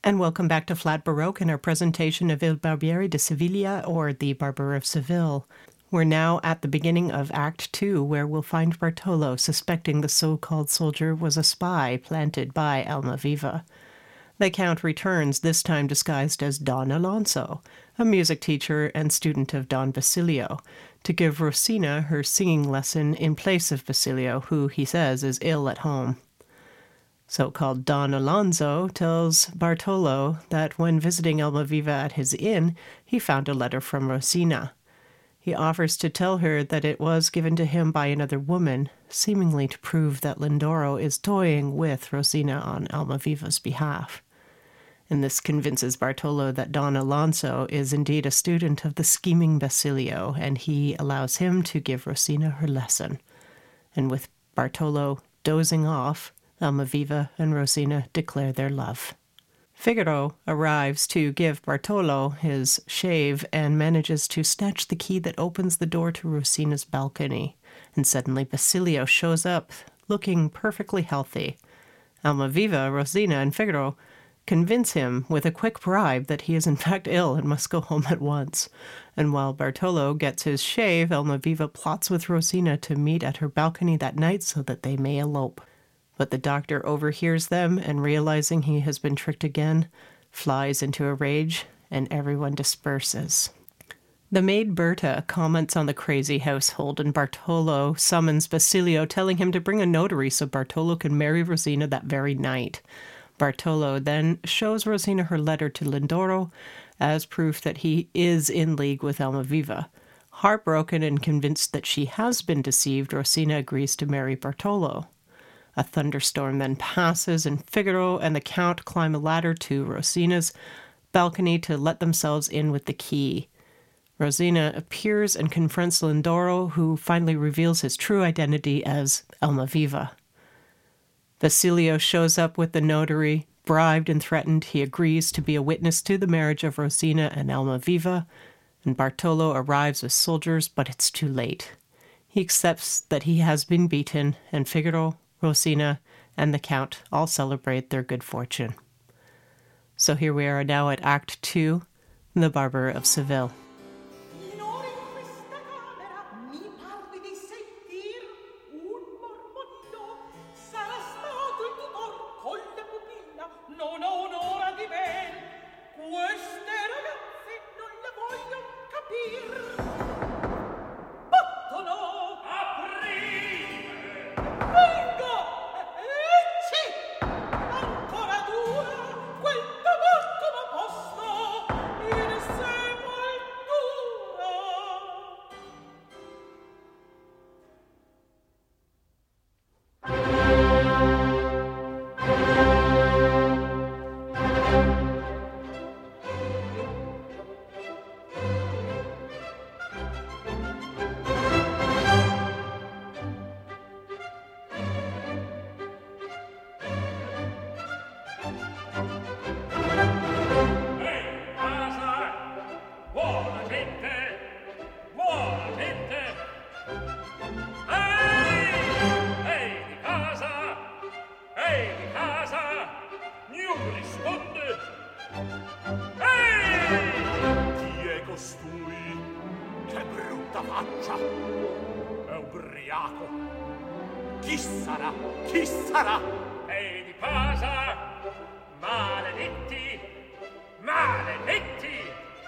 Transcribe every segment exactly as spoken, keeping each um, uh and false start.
And welcome back to Flat Baroque and our presentation of Il Barbiere de Sevilla, or The Barber of Seville. We're now at the beginning of Act Two, where we'll find Bartolo suspecting the so-called soldier was a spy planted by Almaviva. The Count returns, this time disguised as Don Alonso, a music teacher and student of Don Basilio, to give Rosina her singing lesson in place of Basilio, who, he says, is ill at home. So-called Don Alonso tells Bartolo that when visiting Almaviva at his inn, he found a letter from Rosina. He offers to tell her that it was given to him by another woman, seemingly to prove that Lindoro is toying with Rosina on Almaviva's behalf. And this convinces Bartolo that Don Alonso is indeed a student of the scheming Basilio, and he allows him to give Rosina her lesson. And with Bartolo dozing off, Almaviva and Rosina declare their love. Figaro arrives to give Bartolo his shave and manages to snatch the key that opens the door to Rosina's balcony. And suddenly Basilio shows up, looking perfectly healthy. Almaviva, Rosina, and Figaro convince him with a quick bribe that he is in fact ill and must go home at once. And while Bartolo gets his shave, Almaviva plots with Rosina to meet at her balcony that night so that they may elope. But the doctor overhears them and, realizing he has been tricked again, flies into a rage, and everyone disperses. The maid Berta comments on the crazy household, and Bartolo summons Basilio, telling him to bring a notary so Bartolo can marry Rosina that very night. Bartolo then shows Rosina her letter to Lindoro as proof that he is in league with Almaviva. Heartbroken and convinced that she has been deceived, Rosina agrees to marry Bartolo. A thunderstorm then passes, and Figaro and the Count climb a ladder to Rosina's balcony to let themselves in with the key. Rosina appears and confronts Lindoro, who finally reveals his true identity as Almaviva. Basilio shows up with the notary. Bribed and threatened, he agrees to be a witness to the marriage of Rosina and Almaviva, and Bartolo arrives with soldiers, but it's too late. He accepts that he has been beaten, and Figaro, Rosina, and the Count all celebrate their good fortune. So here we are now at Act Two, The Barber of Seville. Chi sarà? Chi sarà? Ehi di casa! Maledetti! Maledetti!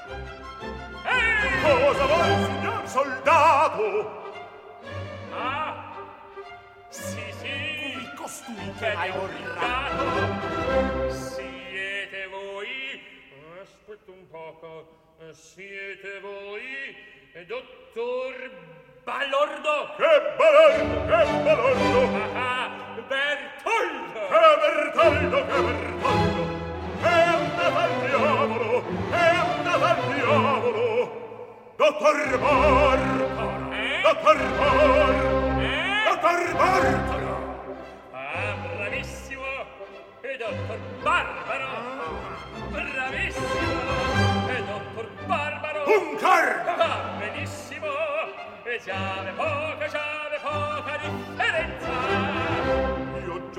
Ehi! Cosa vuoi, signor soldato? Ah! Sì, sì! Cui costui che hai orrato? Siete voi? Aspetta un poco. Siete voi, dottor Balordo? Che balordo, che balordo! Ah, ah, Bertoldo! Che Bertoldo, che Bertoldo! È andato al diavolo, è andato al diavolo! Dottor Bartolo! Eh? Dottor Bartolo! Eh? Dottor Bartolo! Ah, bravissimo! E dottor Barbaro! Bravissimo! E dottor Barbaro! Un cardo! Ah, benissimo! E c'ave poca, c'ave poca differenza! Io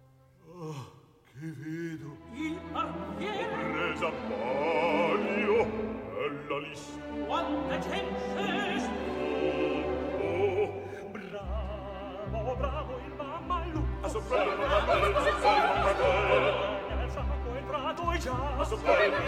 censes bravo bravo il mammalù a sopra il mammalù nel sacco è entrato e già a sopra il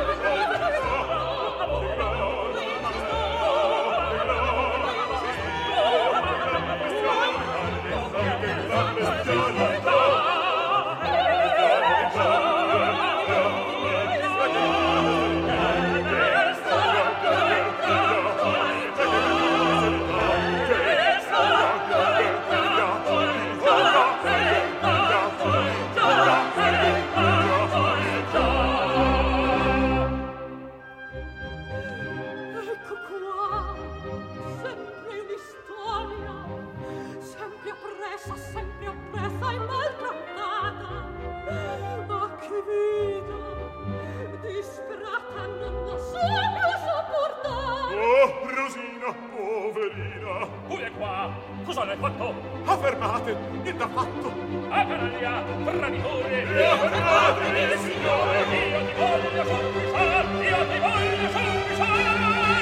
cosa ne hai fatto? Affermate, niente affatto. A canaglia, traditore! Io fermate, il signore! Io ti voglio sconfissar! Io ti voglio sconfissar!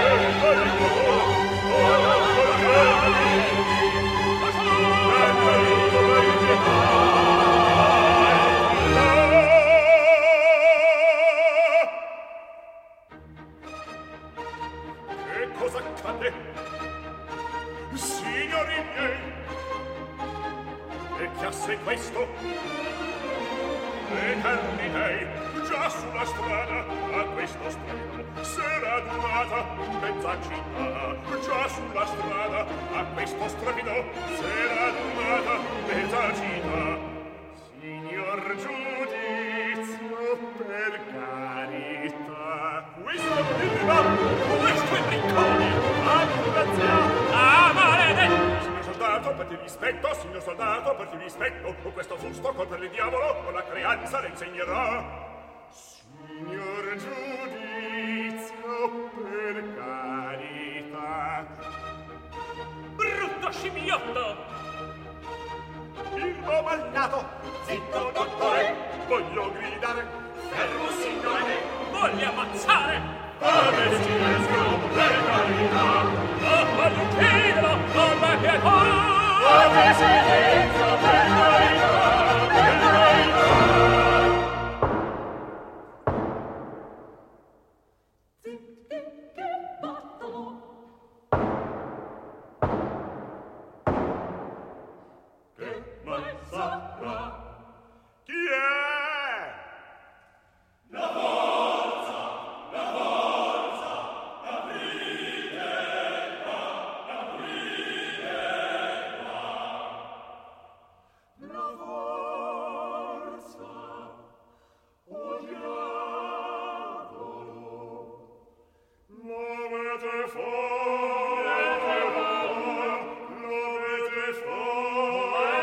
Che cosa accade? Signori miei, E che assai questo? eterni dei, già sulla strada a questo strano s'era adunata mezza città. Già sulla strada a questo strapido s'era adunata mezza città. Signor giudizio, per carità, questo è l'idea, questo è briccone, annunzia. Ah, maledetto! Signor soldato, per ti rispetto, signor soldato, per ti rispetto, con questo fusto contro il diavolo, con la creanza le insegnerà. Signor giudizio, per carità. Brutto scimmiotto! Birbo malnato, zitto dottore, voglio gridare, fermo signore, Voglio ammazzare! fate silenzio, per carità. Non voglio ucciderlo! Non m'è pietà! Fate silenzio, per carità, per carità. Zitti che battono. Che mal sarà? Chi è? La forza, la forza, aprite qua, aprite qua. La forza, o diavolo, muovete fuori, muovete fuori,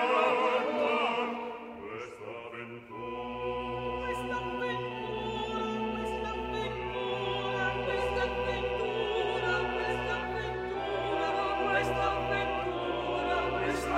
questa avventura. Questa avventura, questa avventura, questa avventura, questa avventura, questa avventura, questa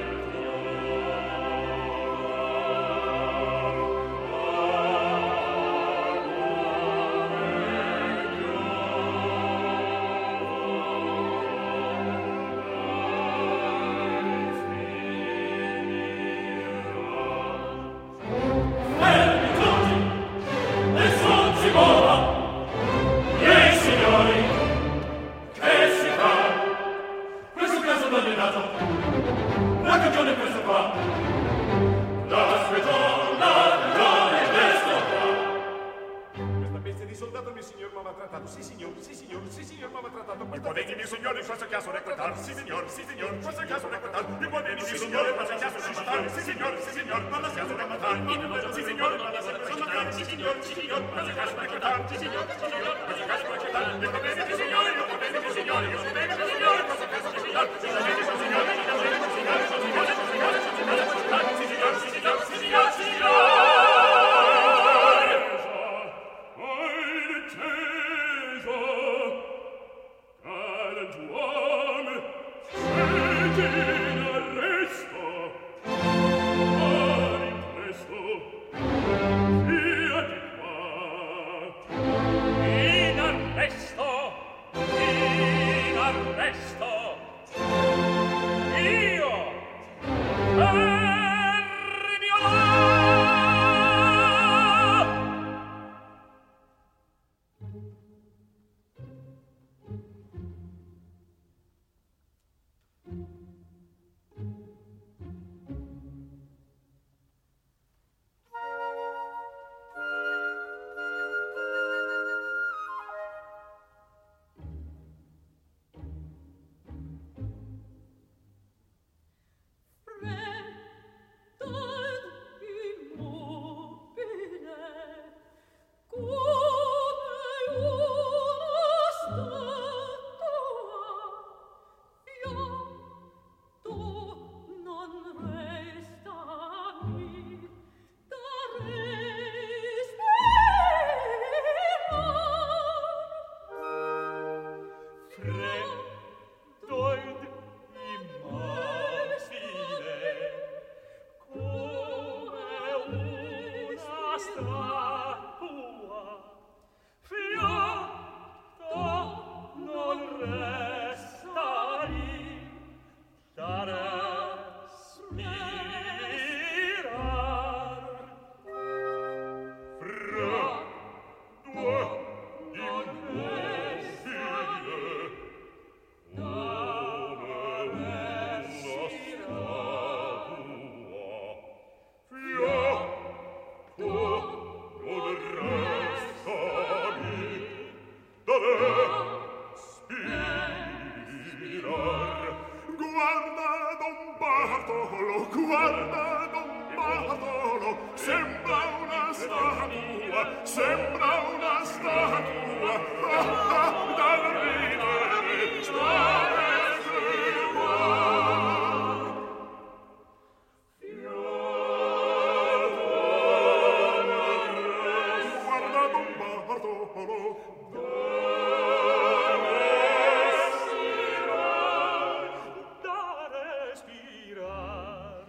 Fermi tutti! Nessun si muova! Miei signori! Che si fa? Questo caso abbandonato! La cagione è questa qua! La stagione, la cagione è questa qua! Questa bestia di soldato mio signor m'ha maltrattato. Sì signor, sì signor, sì signor m'ha maltrattato. I potenti miei signori in questo caso reclutar. Sì signor, sì signor, in questo caso reclutar. I potenti miei signori in questo caso reclutar. Sì signor, sì signor, non la caso reclutar. Sì signor, non la caso reclutar. Sì signor, sì signor, in questo caso reclutar. Sì signor, sì signor, in questo caso reclutar. I potenti miei signori, i potenti miei signori, i potenti miei signori, in questo caso reclutar. Sì signor, sì signor, sì signor, sì signor, sì signor, sì signor, sì signor, sì signor, sì signor, sì signor, sì signor. In arresto! sembra una statua, ah, ah, dal ridere stare crepar. Guarda Don Bartolo, Da respirar,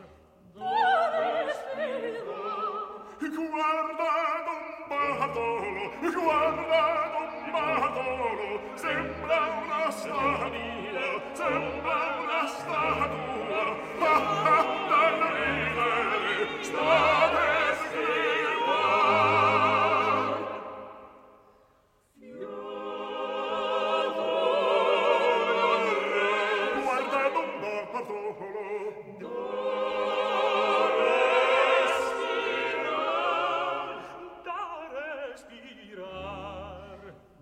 guarda Don Bartolo, guarda Don Bartolo, sembra una statua, sembra una statua, ah, ah, dal ridere stare crepar. Guarda Don Bartolo, da respirar,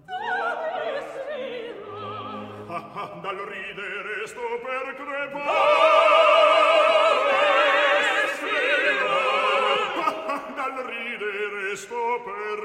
ah, ah, dal ridere sto per crepare. Ah, ah, dal ridere sto per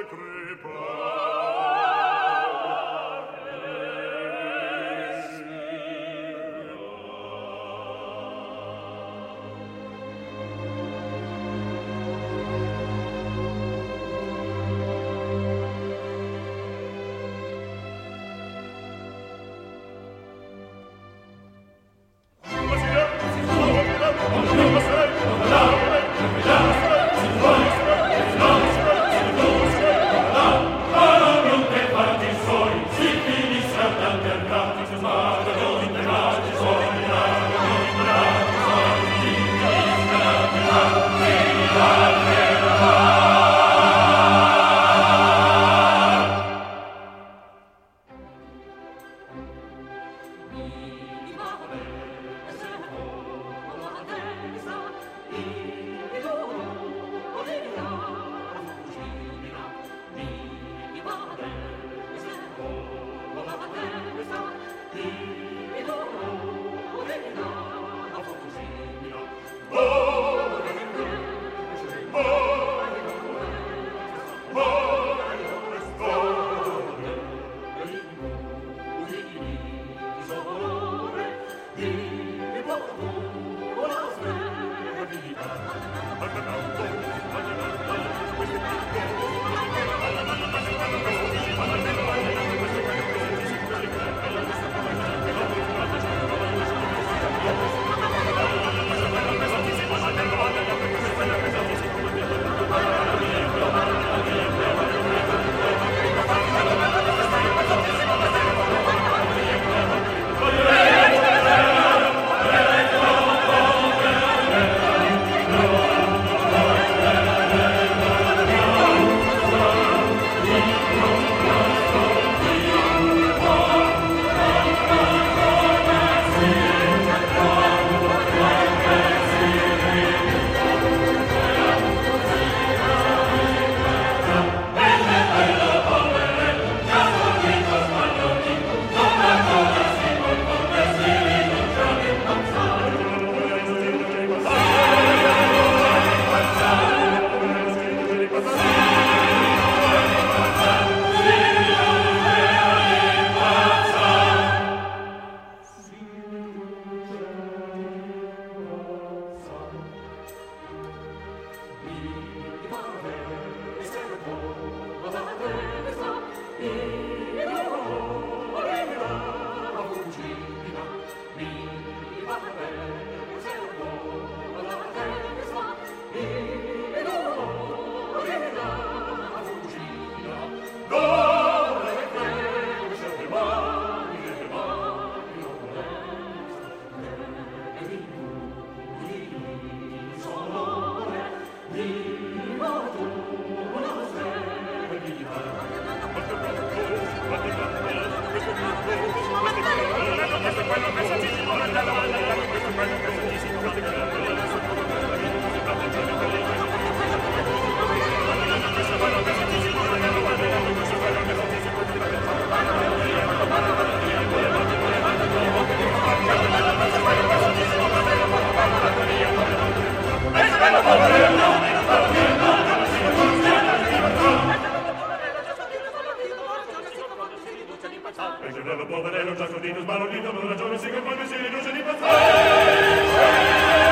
Poverello, poverello, già scordito, sbalordito, non ragione, si compone, si riduce di passare.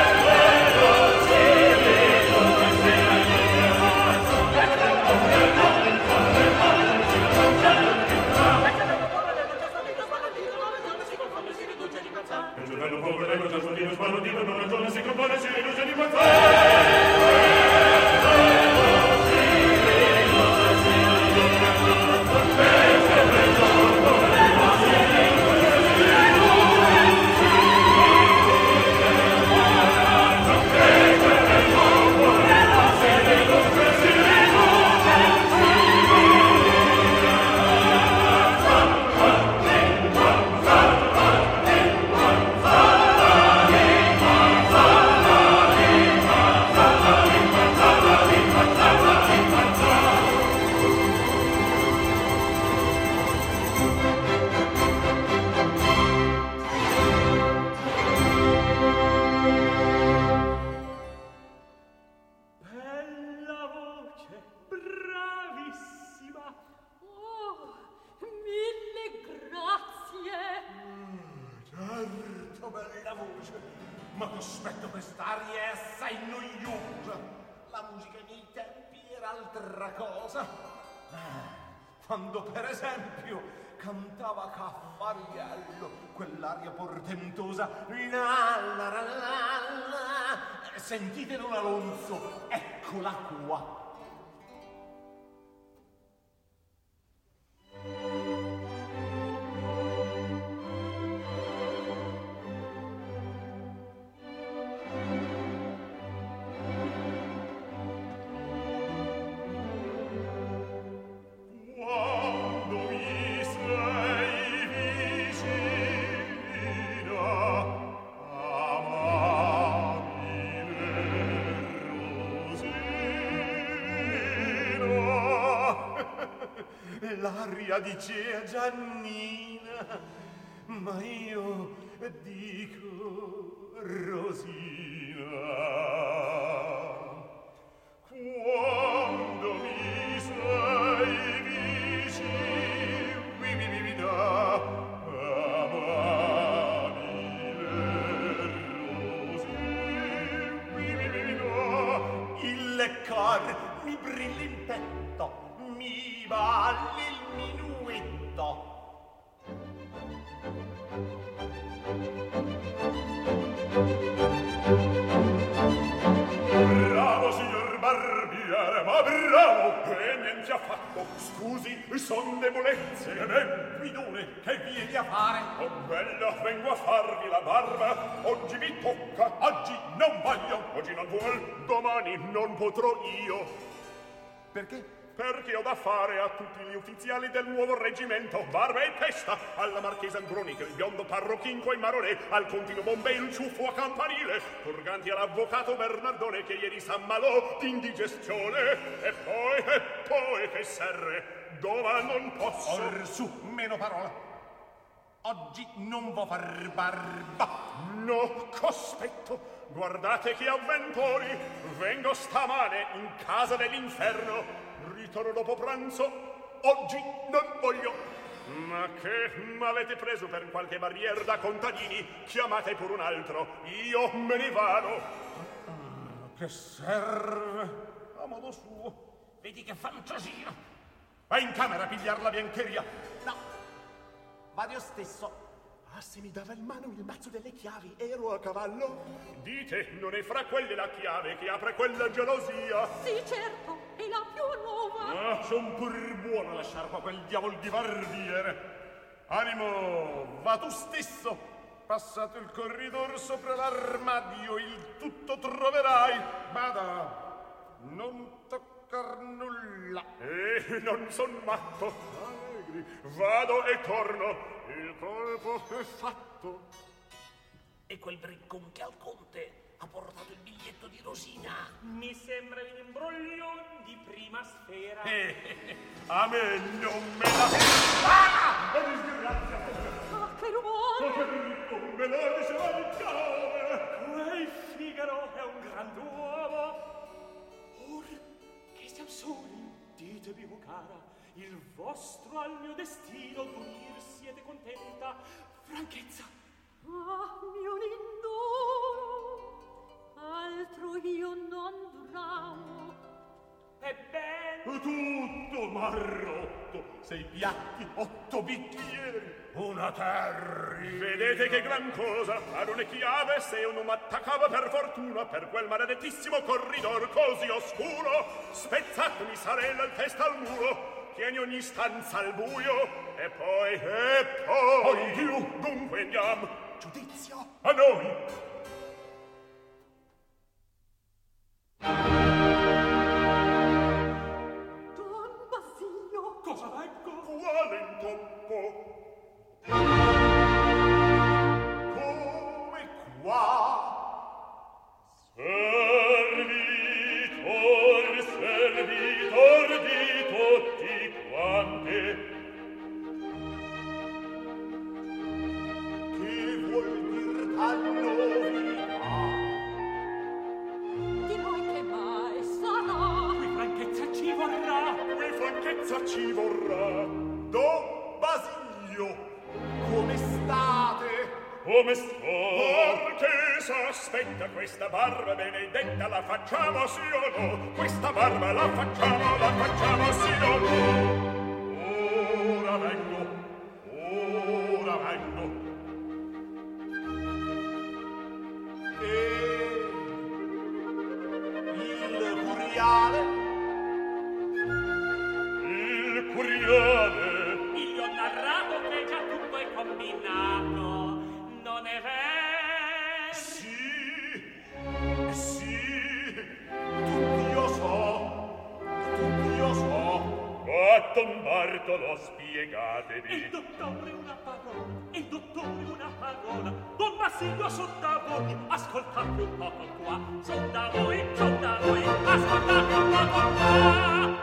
Il cervello poverello, già scordito, sbalordito, non ragione, si compone, si riduce di passare. Ma cospetto, quest'aria è assai noiosa. La musica ai miei tempi era altra cosa. Quando, per esempio, cantava Caffariello, quell'aria portentosa. La, la, la, la, la. Sentite Don Alonso, eccola qua. L'aria dicea Giannina, ma io dico Rosina. Quando mi sei vicino, mi mi mi mi da amabile Rosina, mi mi mi mi da. Il cor mi brilli in petto, mi balli il minuetto. Bravo, signor barbiere, ma bravo! E niente ha fatto. Scusi, son debolezze. E beh, guidone, che vieni a fare? Oh, bella, vengo a farvi la barba. Oggi mi tocca. Oggi non voglio. Oggi non vuol, domani non potrò io. Perché? Perché ho da fare a tutti gli ufficiali del nuovo reggimento, barba e testa, alla marchesa Andronica, il biondo parrocchinco e Marone, al contino Bombay, il ciuffo a campanile, Turganti all'avvocato Bernardone che ieri s'ammalò d'indigestione, e poi, e poi che serre, dove non posso. Orsù, meno parola. Oggi non vo far barba. No, cospetto, guardate che avventori, vengo stamane in casa dell'inferno, ritorno dopo pranzo, oggi non voglio. Ma che m'avete preso per qualche barriere da contadini? Chiamate pure un altro, io me ne vado. Che serve a modo suo. Vedi che fantasia. Vai in camera a pigliar la biancheria. No, vado io stesso. Ah, se mi dava in mano il mazzo delle chiavi, ero a cavallo. Dite, non è fra quelle la chiave che apre quella gelosia? Sì, certo, è la più nuova. Ah, son pur buono a lasciar qua quel diavol di barbiere. Animo, va tu stesso. Passato il corridor sopra l'armadio, il tutto troverai. Vada, non toccar nulla. Eh, non son matto. Allegri, vado e torno. Il colpo è fatto. E quel briccon che al conte ha portato il biglietto di Rosina. Mi sembra un imbroglio di prima sfera. Eh, a me non me la... Ah! Ma disgrazia! Ah, che rumore! Non me la diceva il cane! Quel Figaro è un grand'uomo. Or che siamo soli, ditevi, o cara, il vostro al mio destino d'unir siete contenta. Franchezza. Ah, mio lindoro, altro io non bramo. Ebbene, Tutto m'arrotto, sei piatti, otto bicchieri, una terri. Vedete che gran cosa, ad una chiave se un uomo attaccava per fortuna per quel maledettissimo corridor così oscuro, spezzatemi sarella il testa al muro, che in ogni stanza al buio, e poi, e poi, più, dunque andiamo, giudizio a noi. cosa vengo? Quale intoppo? Come qua? Servitor, servitor di tutti quanti. Che vuol dir tal novità? Di noi che mai sarà? Qui franchezza ci vorrà. Qui franchezza ci vorrà. Don Basilio, come state? Come sto? Marchesa, aspetta, questa barba benedetta la facciamo sì o no? Questa barba la facciamo, la facciamo sì o no? Ora vengo, ora vengo. E il curiale? Il curiale? Io ho narrato che già tutto è combinato. Non è vero? Sì, sì, tutti io so, tutti io so. A Don Bartolo spiegatevi. Il dottore una parola, il dottore una parola. Don Basilio son da voi, ascoltate un poco qua. Son da voi, son da voi, ascoltate un poco qua.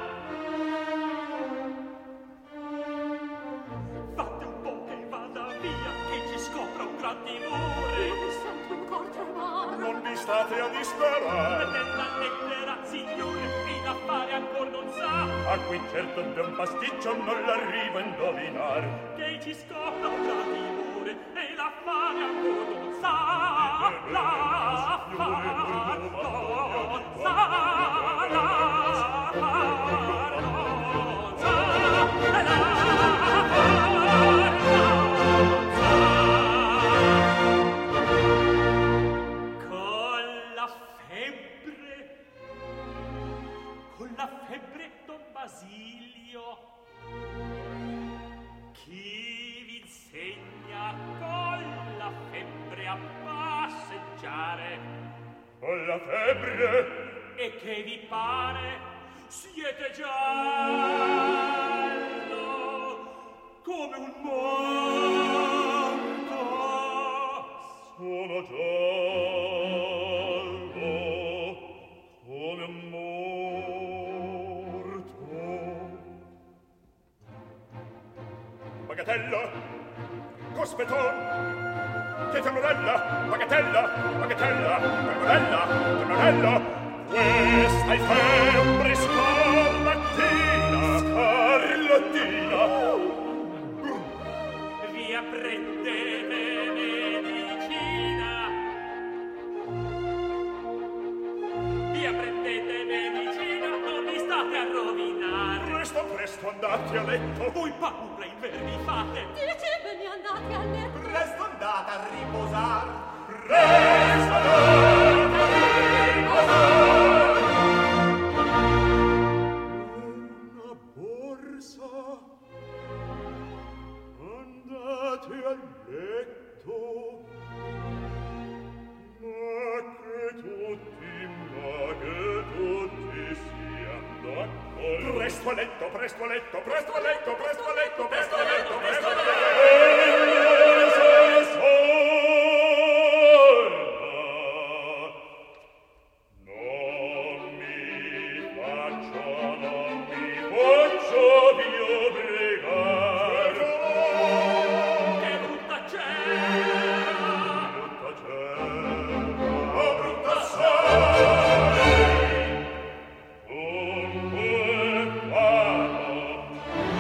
Fate un po' che vada via, che ci scopra un gran timore. Io mi sento in cor tremare. Non vi state a disperare. Nella lettera, signore, in affare ancora non sa. A cui certo di un pasticcio non l'arrivo a indovinar. Che ci scopra un gran timore e l'affare ancora non sa. L'affare non sa. L'affare non sa. Con la febbre, con la febbre, Don Basilio, chi vi insegna con la febbre a passeggiare? Con la febbre? E che vi pare? Siete giallo come un morto. Sono giallo come un morto. Bagatella, cospeton, che temorella, bagatella, bagatella, temorella, temorella. Questa è febbre scarlattina, scarlattina. Via prendete medicina. Via prendete medicina, non vi state a rovinare. Presto, presto andate a letto. Voi paura in vermi fate. Diceveli andate a letto. Presto andate a riposar. Presto andate a riposar. Una borsa. Andate a letto. Ma che tutti, ma che tutti siano d'accordo. Presto a letto, presto a letto, presto a letto, presto a letto, presto a letto, presto a letto. Non mi faccio, non mi faccio più obbligare. Che brutta c'era. Brutta c'era, oh brutta sei. Dunque vado,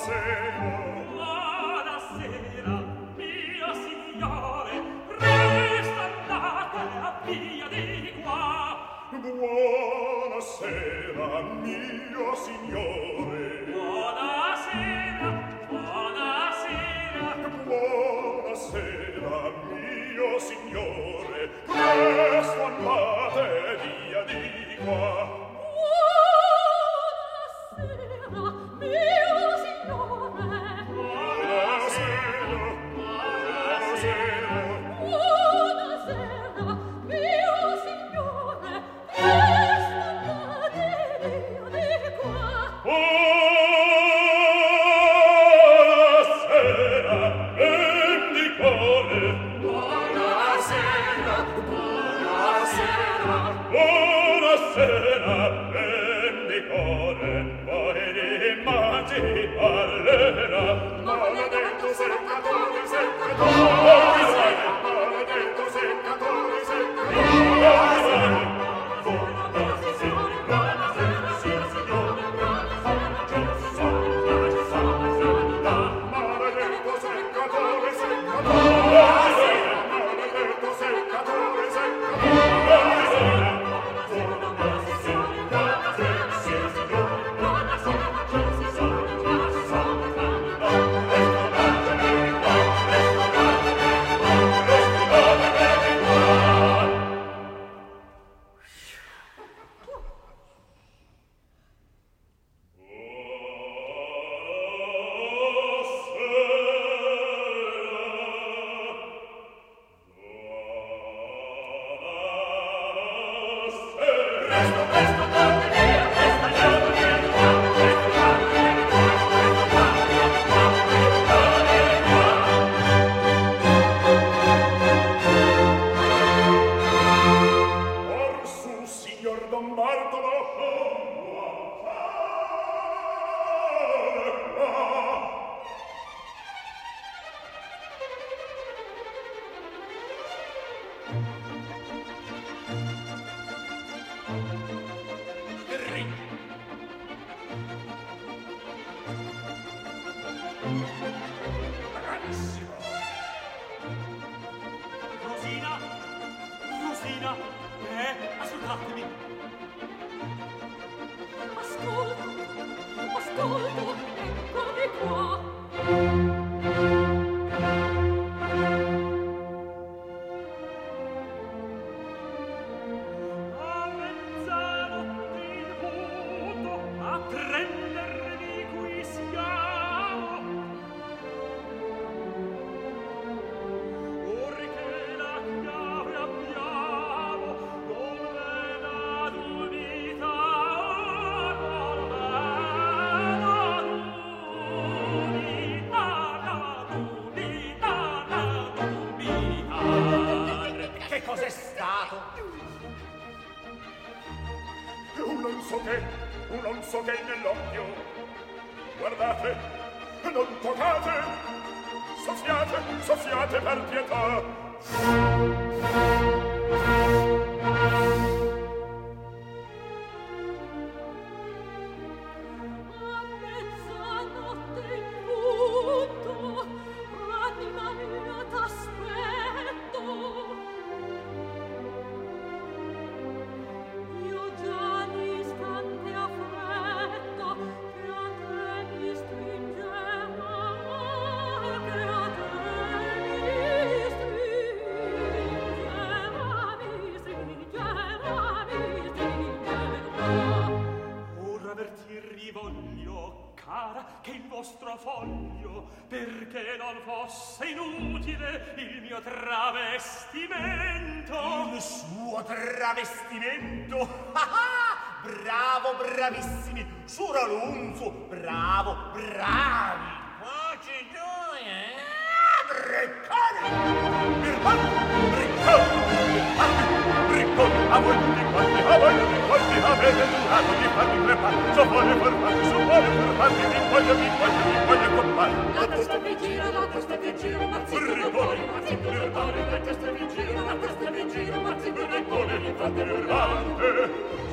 Gira, la testa mi gira, ma si vede con il infante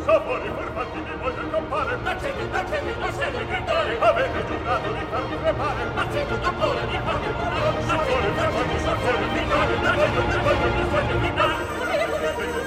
Sapori furfanti mi voglio campare. Accetti, accetti, non serve gridare. Avete giurato di farmi crepare. Accetto ancora di farmi curare. Sapori furfanti, sapori gridare. Mi voglio, mi voglio, mi voglio gridare.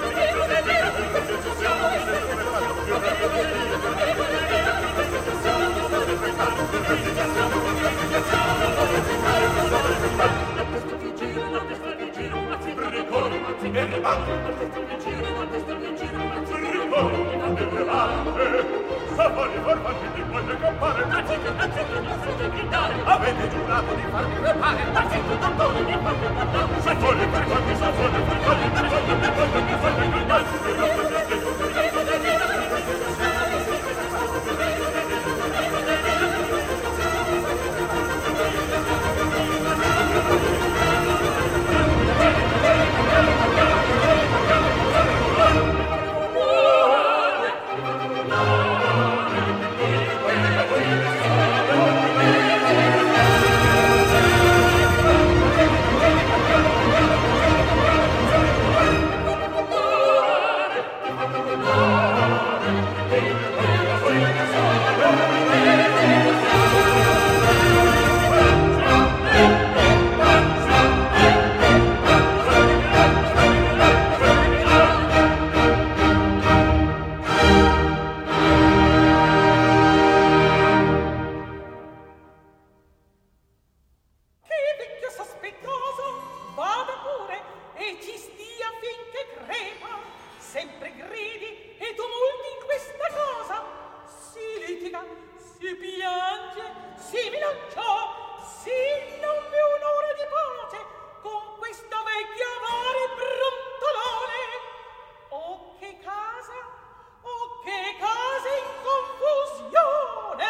La testa mi gira, la testa mi gira, ma si ricordo, ma si E rimane. La testa mi gira, la testa mi gira, ma si Ricordo di levare. Sapori furfanti mi voglio campare. Accetto, accetto, non serve gridare. Avete giurato di farmi crepare. Accetto ancora di farmi curare. Sapori furfanti, sapori furfanti mi voglio, mi voglio, mi voglio gridare. Che vecchio sospettoso, vada pure e ci stia finché crepa. Sempre gridi e tumulti in questa cosa. Si litiga, si piange, si minaccia, si non più un'ora di pace con questa vecchia avare brontolone. Oh che casa, oh che casa in confusione.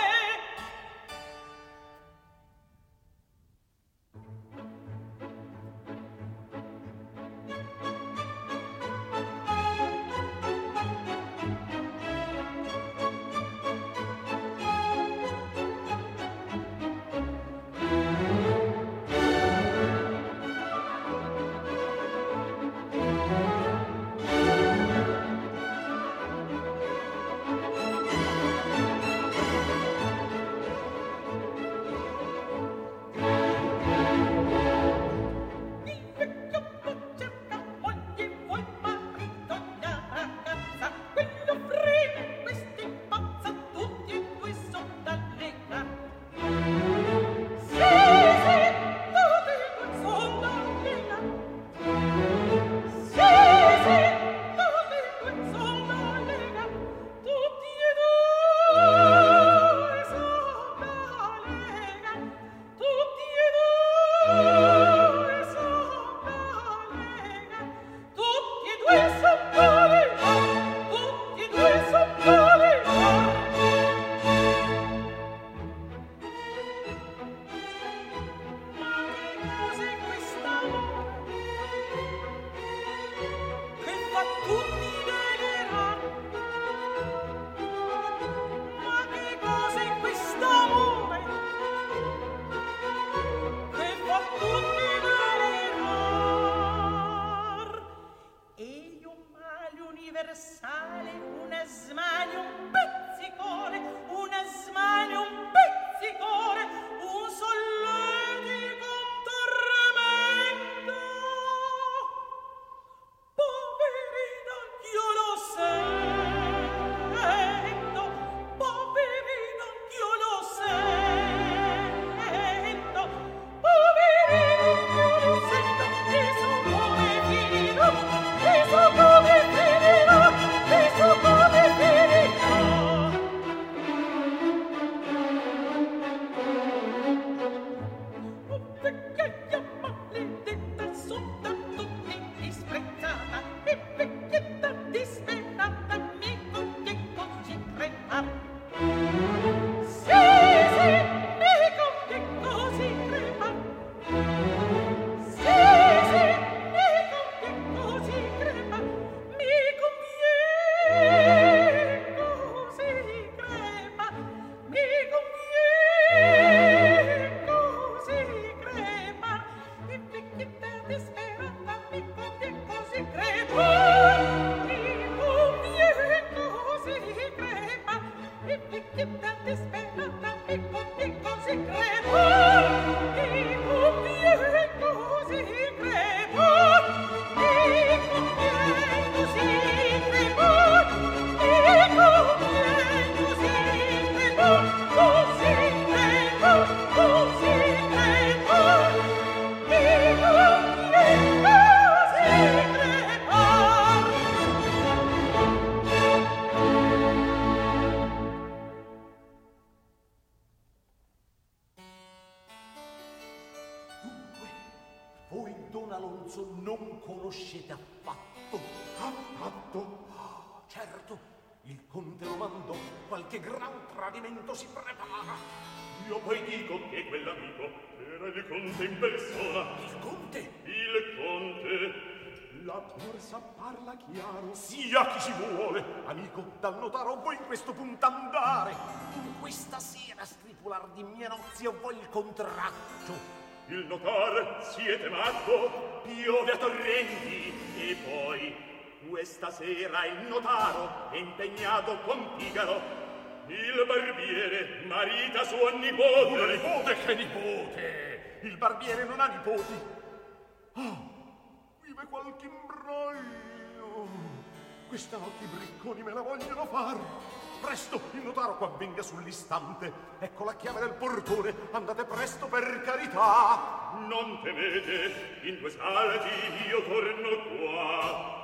Voi Don Alonso non conoscete affatto. Affatto? Certo, il conte lo mandò, qualche gran tradimento si prepara. Io poi dico che quell'amico era il conte in persona. Il conte? Il conte. La borsa parla chiaro. Sia chi si vuole. Amico, dal notaro vuoi in questo punto andare. Questa sera stipular di mie nozze vuoi il contratto. Il notare, siete matto? Piove a torrenti. E poi, questa sera il notaro è impegnato con Figaro. Il barbiere marita sua nipote. Una nipote? Che nipote? Il barbiere non ha nipoti. Oh, vive qualche imbroglio. Questa notte i bricconi me la vogliono far. Presto, il notaro qua venga sull'istante. Ecco la chiave del portone. Andate presto, per carità. Non temete, in due salti io torno qua.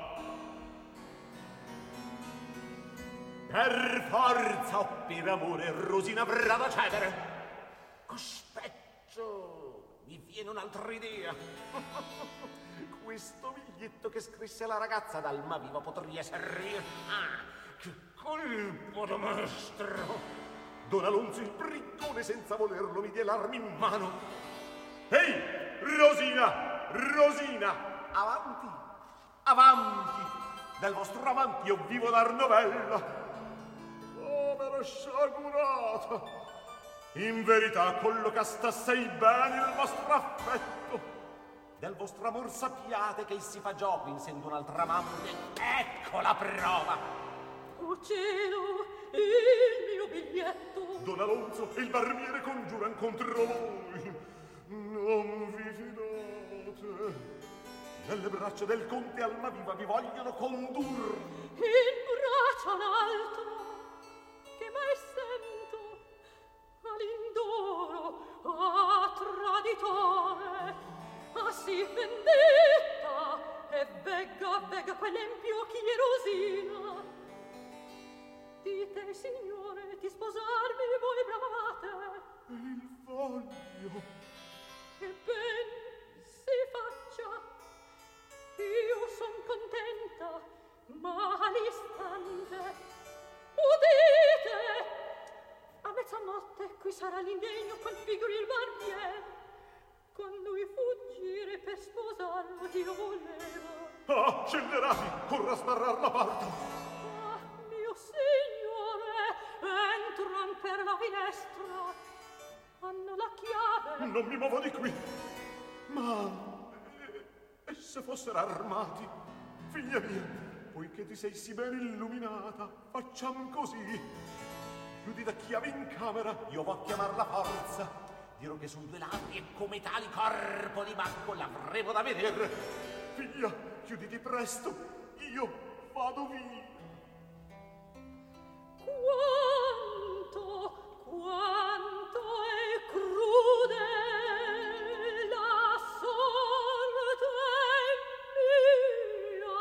Per forza, o per amore, Rosina avrà da cedere. Cospetto, mi viene un'altra idea. Questo biglietto che scrisse la ragazza d'Almaviva potrebbe servire. Ah, che colpo da mastro! Don Alonso il briccone senza volerlo mi dia l'armi in mano. Ehi, Rosina, Rosina, avanti, avanti. Del vostro avanti io vivo dar novella. Povera sciagurata, in verità collocasta assai bene il vostro affetto. Del vostro amor sappiate che si fa gioco in sento un'altra amante. Ecco la prova. Oh cielo, il mio biglietto. Don Alonso e il barbiere congiuran contro voi. Non vi fidate. Nelle braccia del conte Almaviva vi vogliono condurre. In braccia un altro, che mai sento all'indoro, a traditore, a sì vendetta, e vegga, vegga quell'empio Rosina. Dite, signore, di sposarmi voi bramate. E il voglio. E ben si faccia. Io son contenta, ma all'istante, udite, a mezzanotte qui sarà l'indegno con figuri il barbiere, con lui fuggire per sposarlo Dio voleva. Ah, scenderati, corra a sbarrar la porta. Ah, mio signore, entran per la finestra, hanno la chiave. Non mi muovo di qui, ma... E se fossero armati? Figlia mia, poiché ti sei sì ben illuminata, facciamo così. Chiudi da chiave in camera, io vo' a chiamar la forza. Dirò che son due ladri e come tali corpo di bacco l'avremo da vedere. Figlia, chiuditi presto, io vado via. Quanto, quanto è crude la sorte mia.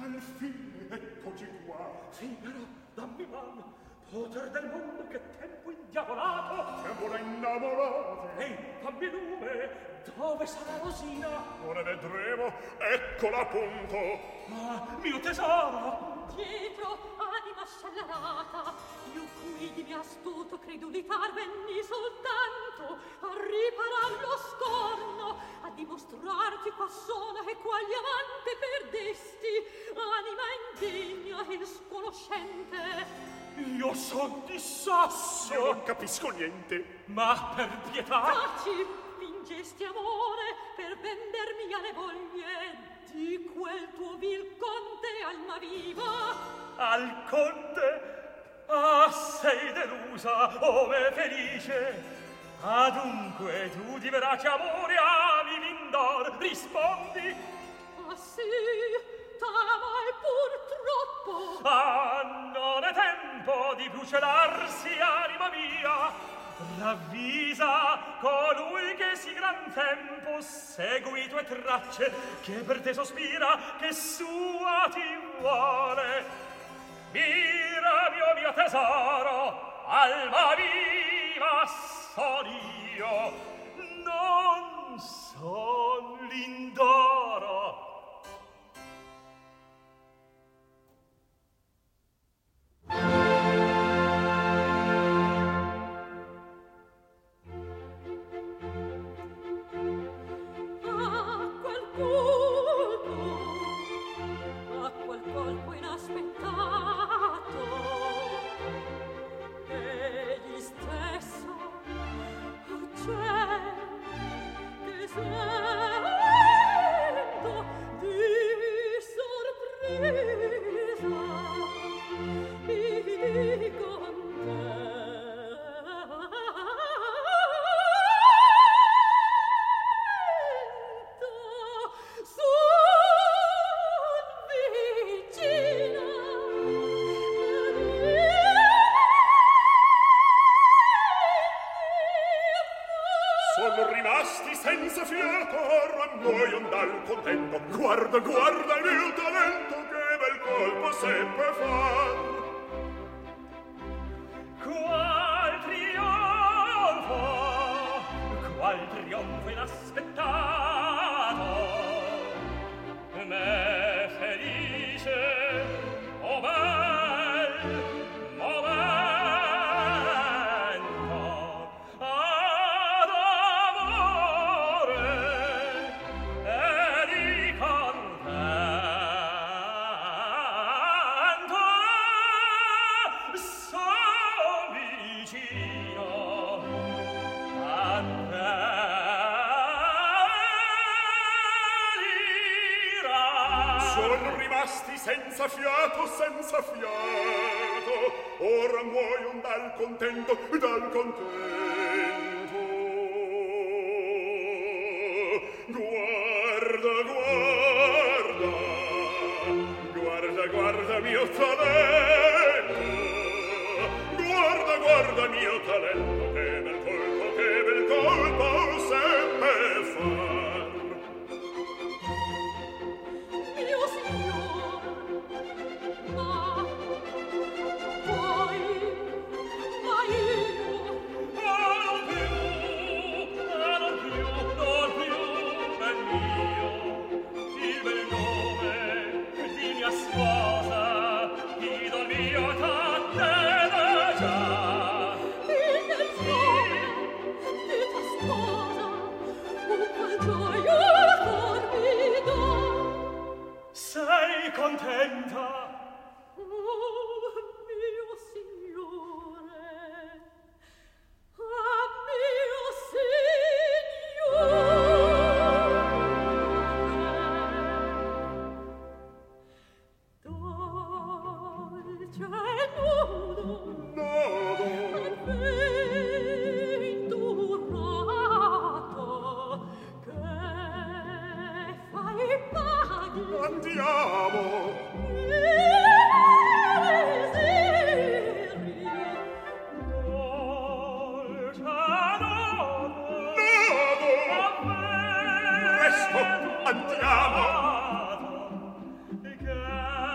infine, eccoci qua. Sì, però, dammi mano. Poter del mondo, che tempo indiavolato! Siamo innamorati! Ehi, fammi lume! Dove sarà Rosina? Ora vedremo, eccola appunto! Ma, mio tesoro! Dietro, anima scellerata, io qui di mia astuto credulitar venni soltanto a riparar lo scorno, a dimostrarti qua sono e quali amante perdesti, anima indegna e sconoscente. Io son di sasso! Io non capisco niente! Ma per pietà! Taci, fingesti amore per vendermi alle voglie di quel tuo vil conte Almaviva. Al conte? Ah, sei delusa, ove felice! Adunque tu di verace amore ami Lindor, rispondi! Ah sì, t'amai purtroppo! Ah, non è tempo di più celarsi, anima mia! Ravvisa colui che sì gran tempo segui tue tracce, che per te sospira, che sua ti vuole. Mira, mio mio tesoro, Almaviva son io, non son Lindoro. Guarda, guarda il mio talento, che bel colpo seppe far. Qual trionfo, qual trionfo inaspettato, me felice, o bel momento, ad amore e di contento son vicino a te. Sono rimasti senza fiato, senza fiato, ora muoion dal contento, dal contento. Guarda, guarda, guarda, guarda mio talento, guarda, guarda mio talento, che bel colpo, che bel colpo seppe far. Mio signor, ma poi, ma io, Non più, non più, non più, ben mio, il bel nome di mia sposa, idol mio t'attende già. il bel nome di tua sposa, un qual gioia cor mi dà. Sei contenta? Oh, mio signore, ah, mio signore. Dolce nudo, Nodo, avventurato, che fai paghi andiamo. Presto, andiamo.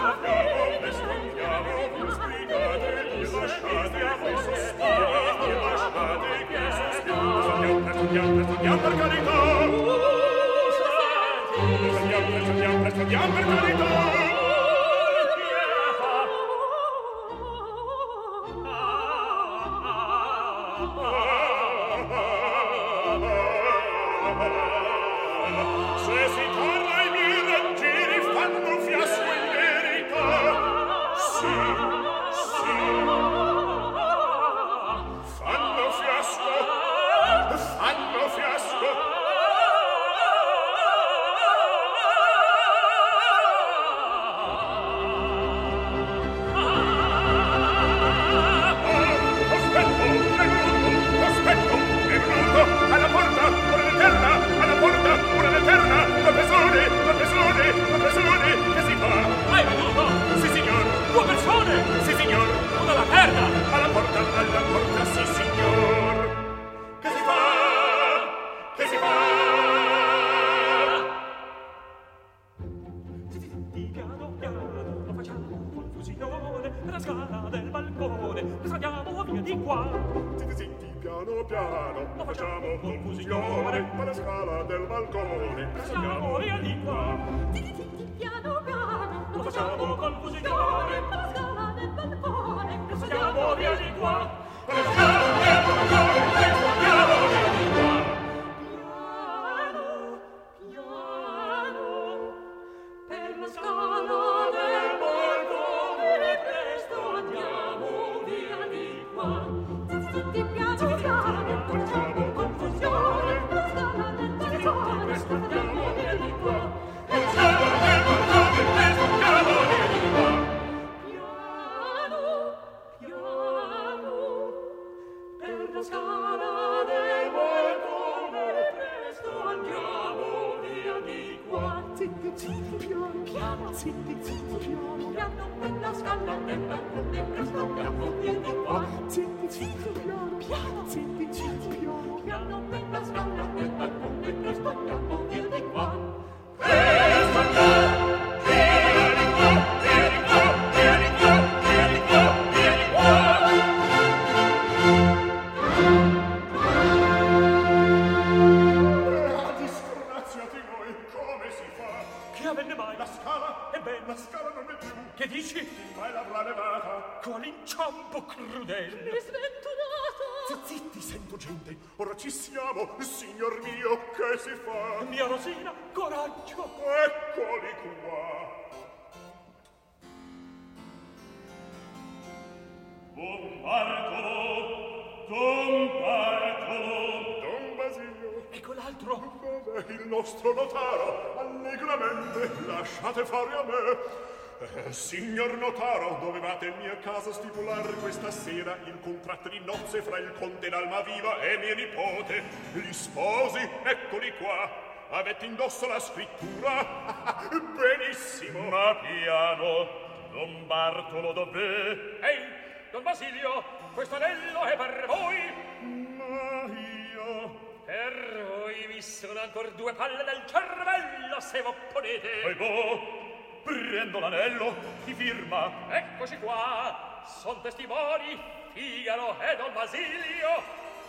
Signor notaro, dovevate in mia casa stipulare questa sera il contratto di nozze fra il conte d'Almaviva e mia nipote. Gli sposi, eccoli qua. Avete indosso la scrittura? Benissimo. Ma piano, Don Bartolo dov'è? Ehi, Don Basilio, questo anello è per voi. Ma io... Per voi vi sono ancora due palle del cervello, se v'opponete. E boh, prendo l'anello, chi firma? Eccoci qua, son testimoni Figaro e Don Basilio.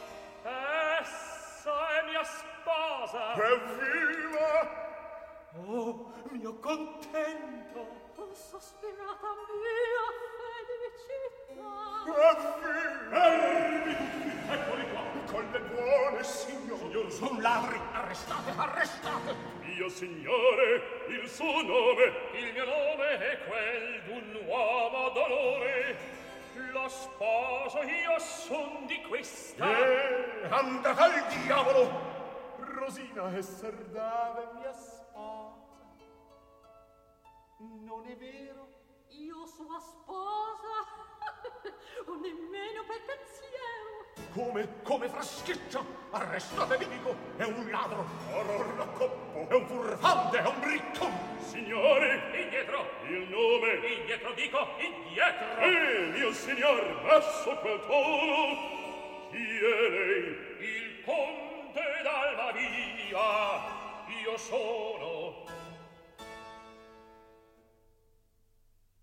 Essa è mia sposa. Evviva! Oh, mio contento! Oh, sospirata mia felicità! Evviva! Eccoli qua! Con le buone, signor! Signor, son ladri! Arrestate, arrestate! Mio signore, il suo nome! Il mio nome è quel d'un uomo d'onore. Lo sposo io son di questa. Eh, andate al diavolo! Rosina esser dave mia sposa. Non è vero? Io sua sposa? O nemmeno per pensiero. Come, come fraschiccia? Arrestatevi, dico! È un ladro! Orror la coppo! È un furfante, è un bricco! Signore! Indietro! Il nome! Indietro, dico! Indietro! Eh, mio signor, basso quel tono! Chi è lei? Il conte d'Almaviva! Io sono...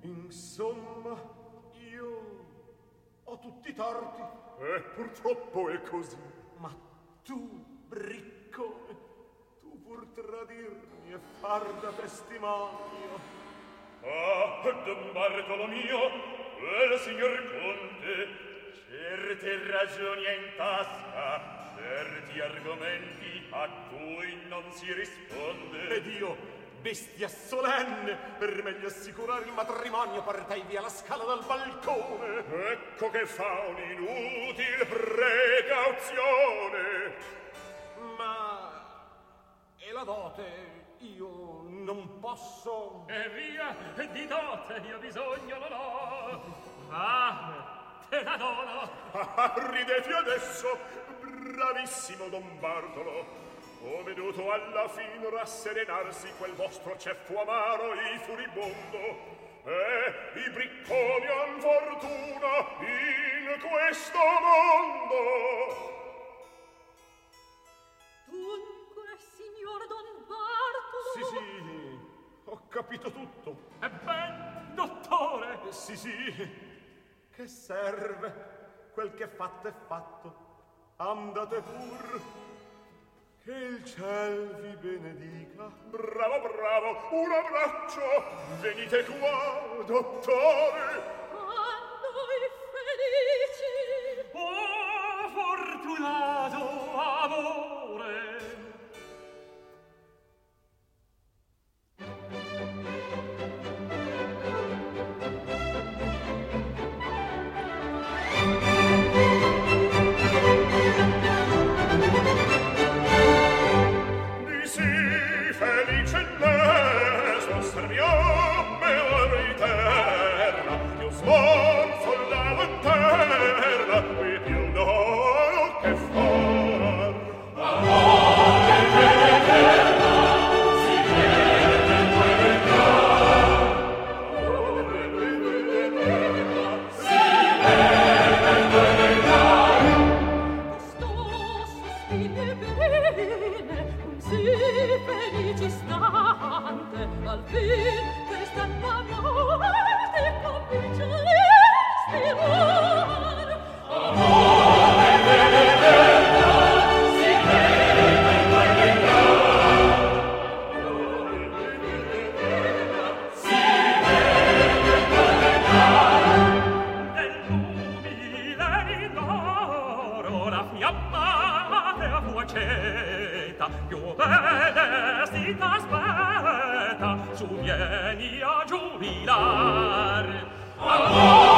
Insomma, io ho tutti i torti. E purtroppo è così. Ma tu, briccone, tu pur tradirmi e far da testimonio. Ah, Don Bartolomeo, quel signor Conte, certe ragioni ha in tasca, certi argomenti a cui non si risponde. Ed io, bestia solenne, per meglio assicurare il matrimonio, portai via la scala dal balcone. Ecco che fa un'inutile precauzione. Ma... e la dote? Io non posso... E via, di dote io bisogno non ho. Ah, te la dono. Ah, ridete adesso, bravissimo Don Bartolo. Ho veduto alla fine rasserenarsi quel vostro ceffo amaro e furibondo. E i bricconi han fortuna in questo mondo. Dunque, signor Don Bartolo... Sì, sì, ho capito tutto. E ben, dottore. Sì, sì, che serve? Quel che fatto è fatto. Andate pur. Che il ciel vi benedica. Bravo, bravo, un abbraccio. Venite qua, dottore. A noi felici! Oh, fortunato amore. Su vieni a giubilar. Amore!